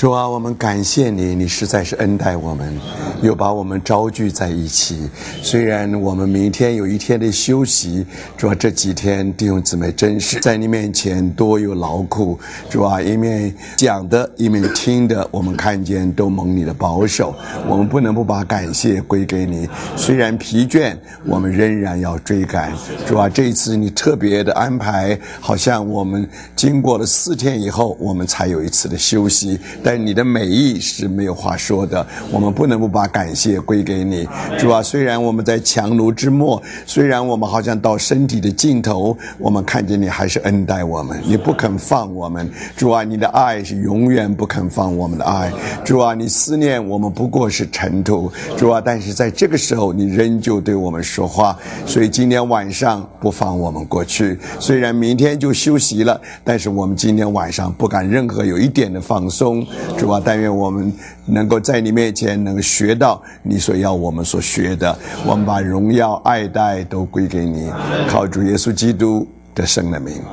主啊，我们感谢你，你实在是恩待我们，又把我们招聚在一起。虽然我们明天有一天的休息，主啊，这几天弟兄姊妹真是在你面前多有劳苦。主啊，一面讲的，一面听的，我们看见都蒙你的保守。我们不能不把感谢归给你。虽然疲倦，我们仍然要追赶。主啊，这一次你特别的安排，好像我们经过了4天以后，我们才有一次的休息。但你的美意是没有话说的，我们不能不把感谢归给你。主啊，虽然我们在强弩之末，虽然我们好像到身体的尽头，我们看见你还是恩待我们，你不肯放我们。主啊，你的爱是永远不肯放我们的爱。主啊，你思念我们不过是尘土。主啊，但是在这个时候你仍旧对我们说话，所以今天晚上不放我们过去。虽然明天就休息了，但是我们今天晚上不敢任何有一点的放松。主啊，但愿我们能够在你面前能够学到你所要我们所学的，我们把荣耀爱戴都归给你，靠主耶稣基督的圣的名。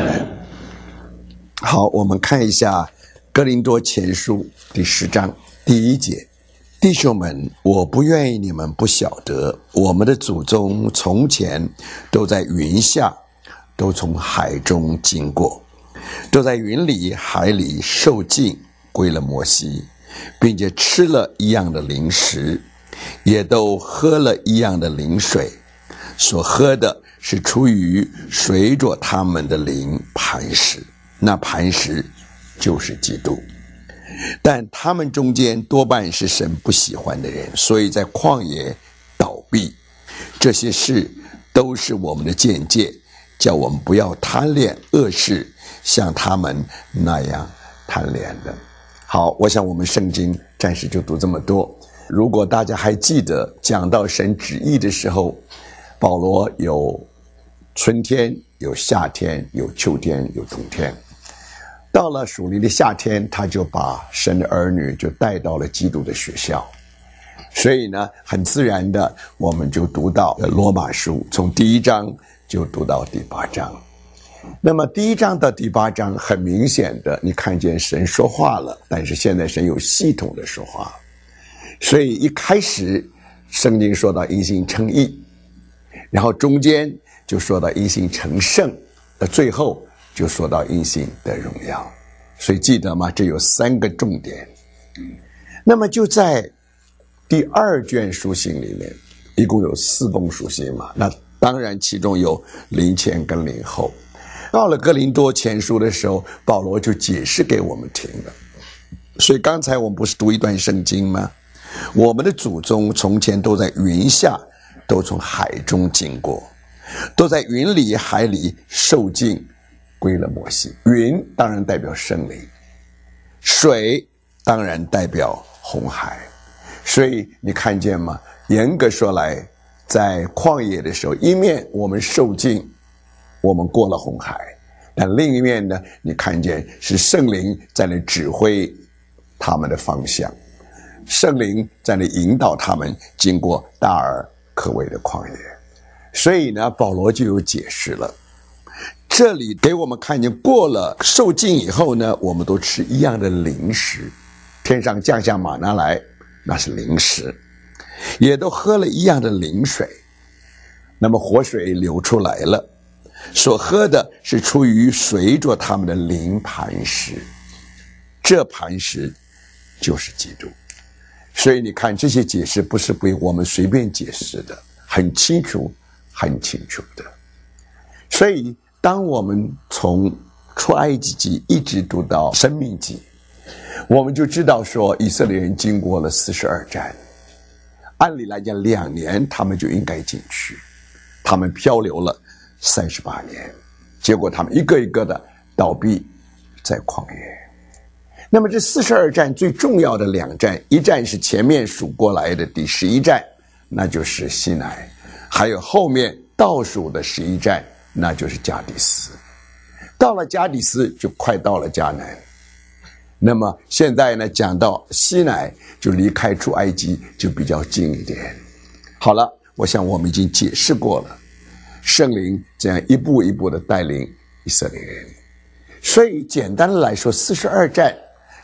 好，我们看一下哥林多前书第10章第1节。弟兄们，我不愿意你们不晓得，我们的祖宗从前都在云下，都从海中经过，都在云里海里受尽，归了摩西，并且吃了一样的灵食，也都喝了一样的灵水，所喝的是出于随着他们的灵磐石，那磐石就是基督。但他们中间多半是神不喜欢的人，所以在旷野倒闭。这些事都是我们的见解，叫我们不要贪恋恶事，像他们那样贪恋的。好，我想我们圣经暂时就读这么多。如果大家还记得讲到神旨意的时候，保罗有春天，有夏天，有秋天，有冬天。到了属灵的夏天，他就把神的儿女就带到了基督的学校。所以呢，很自然的我们就读到罗马书，从第1章就读到第8章。那么第1章到第8章，很明显的你看见神说话了，但是现在神有系统的说话。所以一开始圣经说到因信称义，然后中间就说到因信成圣，最后就说到因信的荣耀。所以记得吗？这有3个重点。那么就在第2卷书信里面，一共有4封书信嘛，那当然其中有灵前跟灵后。到了哥林多前书的时候，保罗就解释给我们听了。所以刚才我们不是读一段圣经吗？我们的祖宗从前都在云下，都从海中经过，都在云里海里受尽，归了摩西。云当然代表圣灵，水当然代表红海。所以你看见吗？严格说来，在旷野的时候，一面我们受尽，我们过了红海，但另一面呢，你看见是圣灵在那指挥他们的方向，圣灵在那引导他们经过大而可畏的旷野。所以呢，保罗就有解释了。这里给我们看见，过了受尽以后呢，我们都吃一样的灵食，天上降下玛纳来，那是灵食，也都喝了一样的灵水，那么活水流出来了，所喝的是出于随着他们的灵磐石，这磐石就是基督。所以你看，这些解释不是被我们随便解释的，很清楚很清楚的。所以当我们从出埃及记一直读到申命记，我们就知道说以色列人经过了42战，按理来讲2年他们就应该进去，他们漂流了38年，结果他们一个一个的倒闭在旷野。那么这42战最重要的2战，一战是前面数过来的第11战，那就是西乃，还有后面倒数的11战，那就是加迪斯。到了加迪斯就快到了迦南。那么现在呢，讲到西乃就离开出埃及就比较近一点。好了，我想我们已经解释过了，圣灵这样一步一步的带领以色列人。所以简单的来说，42战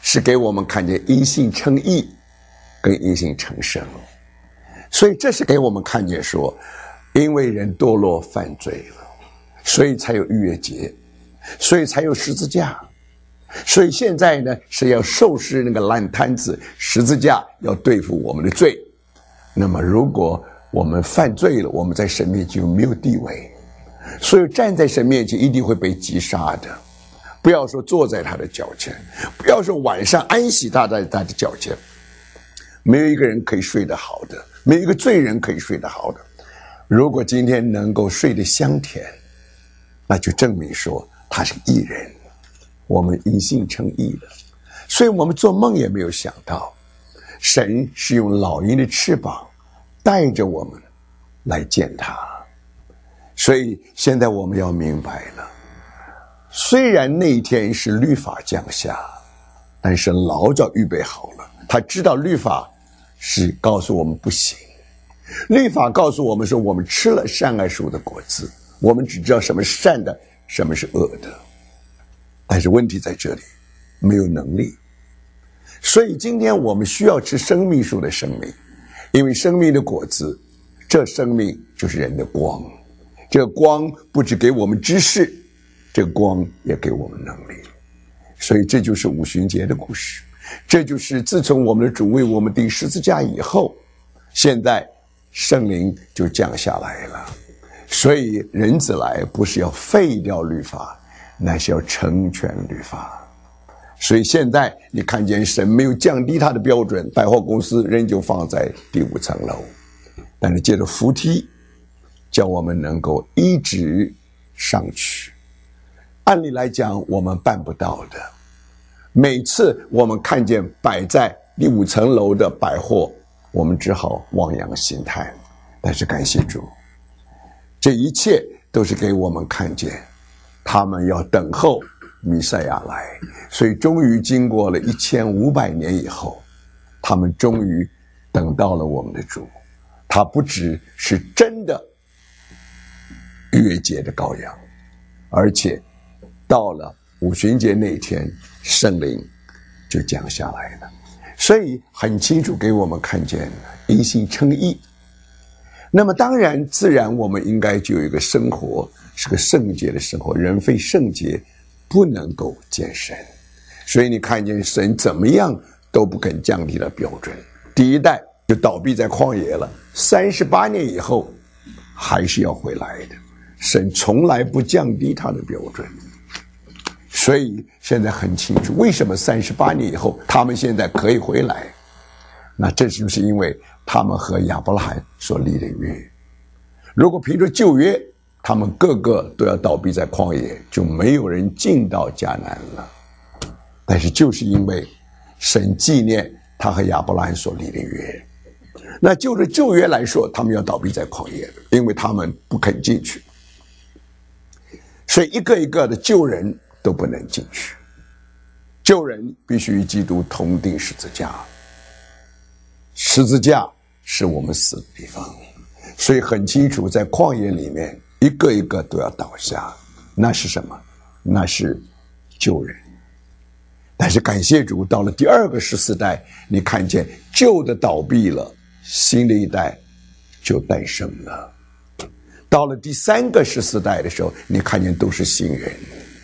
是给我们看见因信称义跟因信称圣。所以这是给我们看见说，因为人堕落犯罪了，所以才有逾越节，所以才有十字架。所以现在呢，是要收拾那个烂摊子，十字架要对付我们的罪。那么如果我们犯罪了，我们在神面前就没有地位，所以站在神面前一定会被击杀的。不要说坐在他的脚前，不要说晚上安息他在他的脚前，没有一个人可以睡得好的，没有一个罪人可以睡得好的。如果今天能够睡得香甜，那就证明说他是义人，我们因信称义的。所以我们做梦也没有想到，神是用老鹰的翅膀带着我们来见他。所以现在我们要明白了，虽然那一天是律法降下，但是老早预备好了。他知道律法是告诉我们不行，律法告诉我们说，我们吃了善恶树的果子，我们只知道什么是善的，什么是恶的。但是问题在这里，没有能力。所以今天我们需要吃生命树的生命，因为生命的果子，这生命就是人的光。这个光不只给我们知识，这个光也给我们能力。所以这就是五旬节的故事，这就是自从我们的主为我们钉十字架以后，现在圣灵就降下来了。所以人子来不是要废掉律法，乃是要成全律法。所以现在你看见神没有降低他的标准，百货公司仍旧放在第5层楼，但是借着扶梯叫我们能够一直上去。按理来讲我们办不到的，每次我们看见摆在第5层楼的百货，我们只好望洋兴叹。但是感谢主，这一切都是给我们看见他们要等候弥赛亚来。所以终于经过了1500年以后，他们终于等到了我们的主。他不只是真的逾越节的羔羊，而且到了五旬节那天，圣灵就降下来了。所以很清楚给我们看见因信称义。那么当然自然我们应该就有一个生活，是个圣洁的生活，人非圣洁不能够见神。所以你看见神怎么样都不肯降低了标准，第一代就倒闭在旷野了，38年以后还是要回来的。神从来不降低他的标准。所以现在很清楚为什么38年以后他们现在可以回来，那这就是因为他们和亚伯拉罕所立的约。如果凭着旧约，他们个个都要倒闭在旷野，就没有人进到迦南了。但是就是因为神纪念他和亚伯拉罕所立的约，那就着旧约来说，他们要倒闭在旷野，因为他们不肯进去。所以一个一个的旧人都不能进去，旧人必须与基督同钉十字架，十字架是我们死的地方。所以很清楚在旷野里面一个一个都要倒下，那是什么？那是旧人。但是感谢主，到了第2个14代，你看见旧的倒闭了，新的一代就诞生了。到了第3个14代的时候，你看见都是新人。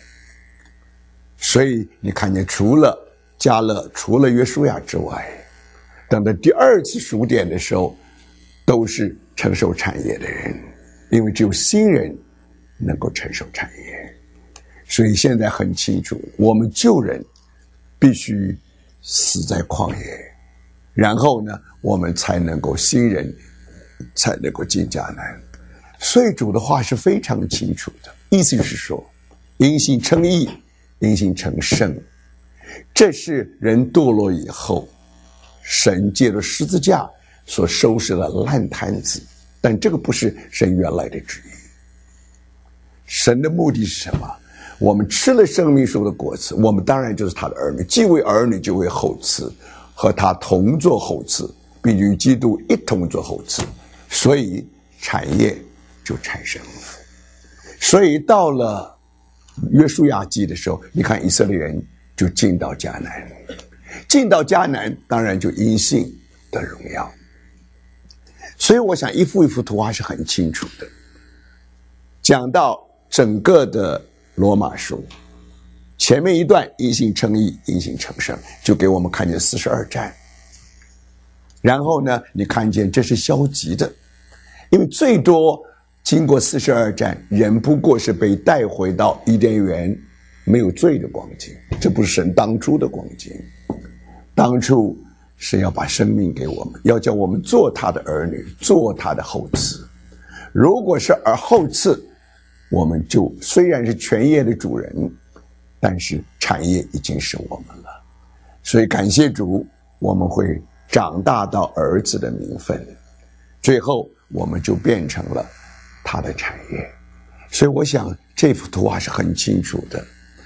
所以你看见除了迦勒，除了约书亚之外，等到第2次数点的时候，都是承受产业的人，因为只有新人能够承受产业。所以现在很清楚，我们旧人必须死在旷野，然后呢，我们才能够新人才能够进迦南。所以主的话是非常清楚的，意思是说，因信称义，因信成圣。这是人堕落以后，神借着十字架所收拾的烂摊子，但这个不是神原来的旨意。神的目的是什么？我们吃了生命树的果子，我们当然就是他的儿女，既为儿女就为后嗣，和他同作后嗣，并与基督一同作后嗣，所以产业就产生了。所以到了约书亚记的时候，你看以色列人就进到迦南， 进到迦南，当然就因信得荣耀。所以我想一幅一幅图画是很清楚的。讲到整个的罗马书，前面一段因信称义，因信成圣，就给我们看见42战。然后呢，你看见这是消极的，因为最多经过42战，人不过是被带回到伊甸园没有罪的光景，这不是神当初的光景。当初是要把生命给我们，要叫我们做他的儿女，做他的后嗣。如果是后嗣，我们就虽然是全业的主人，但是产业已经是我们了。所以感谢主，我们会长大到儿子的名分，最后我们就变成了他的产业。所以我想这幅图画是很清楚的。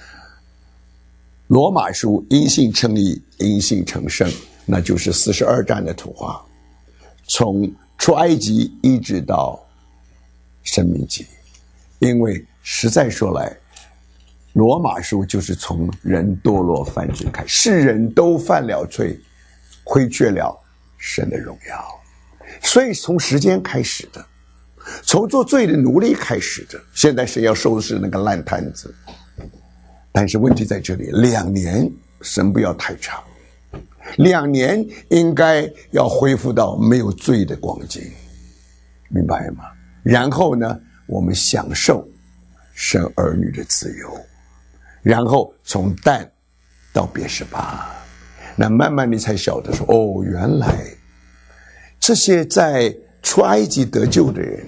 罗马书因信称义，因信成圣，那就是42战的图画，从出埃及一直到申命记。因为实在说来，罗马书就是从人堕落犯罪开始，世人都犯了罪，亏缺了神的荣耀。所以从时间开始的，从做罪的奴隶开始的，现在谁要收拾那个烂摊子？但是问题在这里，2年，神不要太长，2年应该要恢复到没有罪的光景，明白吗？然后呢，我们享受神儿女的自由，然后从但到别是巴，那慢慢你才晓得说，哦，原来这些在出埃及得救的人，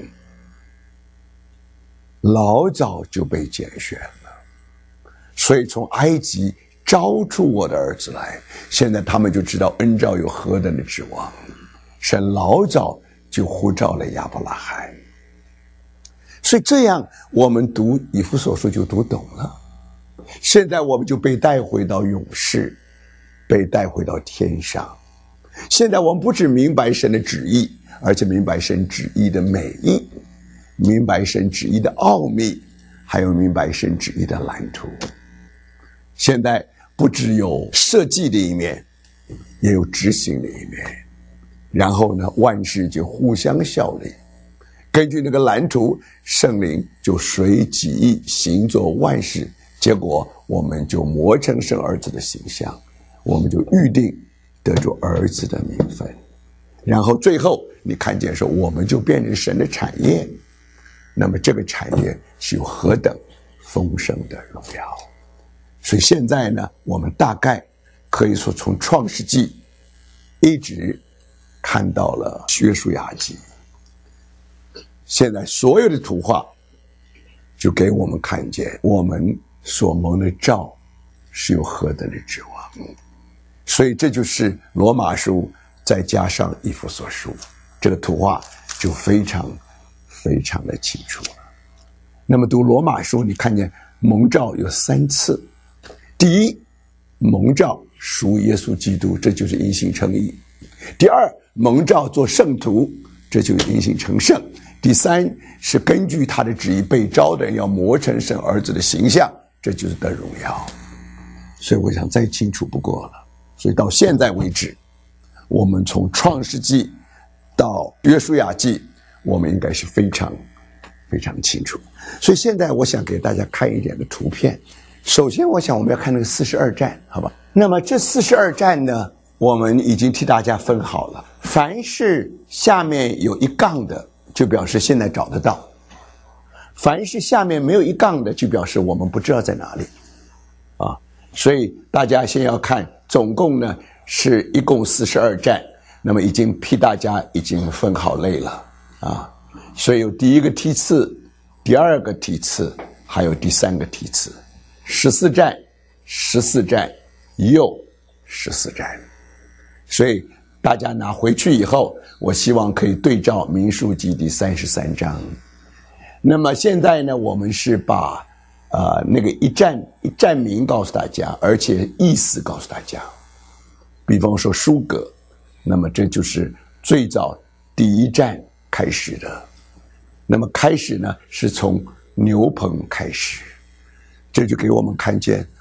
老早就被拣选了。所以从埃及招出我的儿子来，现在他们就知道恩召有何等的指望。神老早就呼召了亚伯拉罕，所以这样我们读以弗所书就读懂了。现在我们就被带回到永世，被带回到天上。现在我们不只明白神的旨意，而且明白神旨意的美意，明白神旨意的奥秘，还有明白神旨意的蓝图。现在不只有设计的一面，也有执行的一面。然后呢，万事就互相效力。根据那个蓝图，圣灵就随己意行作万事，结果我们就磨成神儿子的形象，我们就预定得着儿子的名分。然后最后你看见说，我们就变成神的产业。那么这个产业是有何等丰盛的荣耀。所以现在呢，我们大概可以说从创世纪一直看到了约书亚记。现在所有的图画就给我们看见我们所蒙的召是有何等的指望。所以这就是罗马书再加上以弗所书，这个图画就非常非常的清楚了。那么读罗马书，你看见蒙召有3次。第一，蒙召属耶稣基督，这就是因信称义。第二，蒙召做圣徒，这就是因信成圣。第三，是根据他的旨意被召的人要磨成神儿子的形象，这就是得荣耀。所以我想再清楚不过了。所以到现在为止，我们从创世纪到约书亚记，我们应该是非常非常清楚。所以现在我想给大家看一点的图片。首先我想我们要看那个42战，好吧？那么这42战呢，我们已经替大家分好了，凡是下面有一杠的，就表示现在找得到；凡是下面没有一杠的，就表示我们不知道在哪里啊。所以大家先要看，总共呢是一共42战，那么已经替大家已经分好类了啊。所以有第一个梯次，第二个梯次，还有第3个梯次。14战、14战，又14战。所以大家拿回去以后，我希望可以对照民数记第33章。那么现在呢，我们是把那个一战名告诉大家，而且意思告诉大家。比方说书革，那么这就是最早第一战开始的。那么开始呢，是从牛棚开始。这就给我们看见，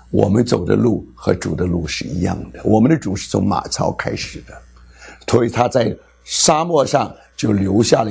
我们走的路和主的路是一样的。我们的主是从马槽开始的，所以他在沙漠上就留下了